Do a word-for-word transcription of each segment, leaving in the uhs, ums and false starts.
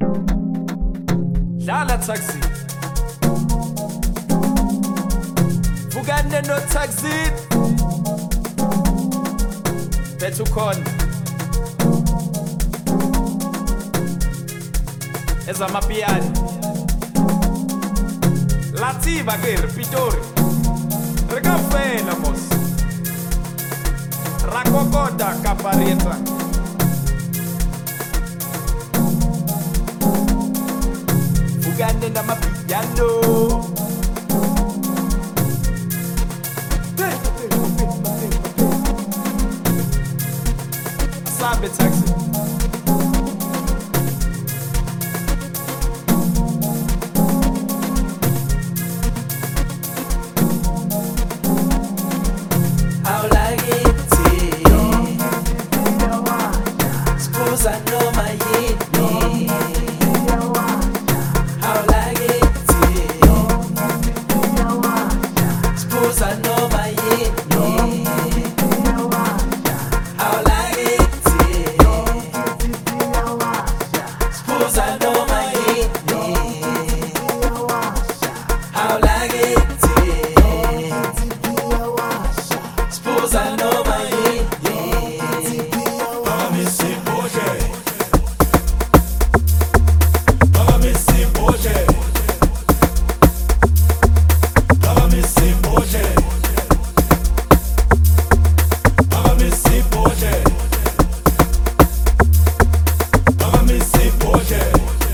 Dlala taxi Vukane no taxi Bethu khona Ezamapiano Lativa ke Pitori Rekafela mos Rakokoda kapareta Vukane namapiano Sabe taxi How like it Suppose I know my hit me How like it Suppose I know my hit me How like it Suppose I know my hit me How like it Suppose I know my hit Para me se boje Para me se boje Para me se boje Para me se boje Para me se boje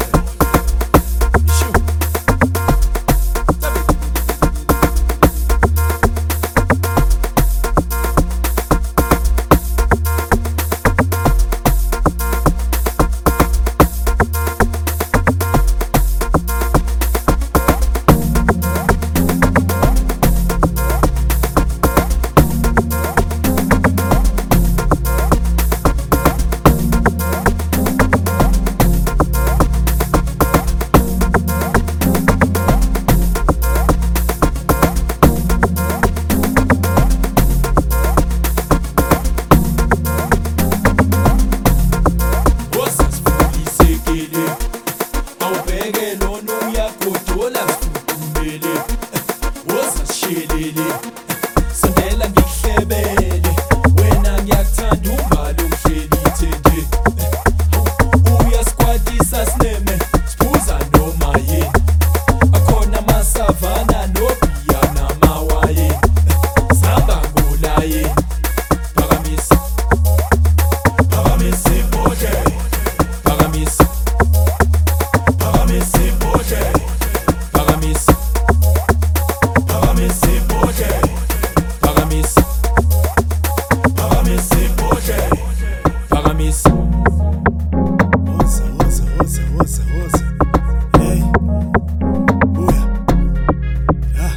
Sondela ngihlebele wena ngiyakuthanda umbalo uhleli ithende uyasikwatisa sineme siphuza noma yini akhona amasavana nobhiya namawayini sihamba ngolayini phakamisa phakamisa ibhodle phakamisa phakamisa ibhodle phakamisa phakamisa ibhodle phakamisa phakamisa ibhodle phakamisa woza woza woza woza woza hey buya ah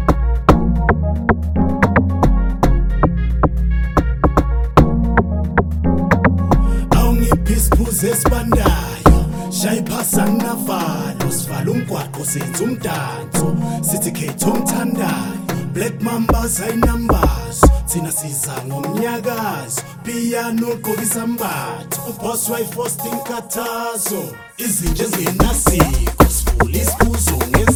awungiphisipuze esibandayo shayiphasa nginavalo sivala umgwaqo senza umdanso sithi khetha omthandayo Black Mambas ayinambaz thina siza ngomnyakazo piano ugqoka izambatho uboss wife hosting inkathazo izinto ezingenasiko sivula isibuzo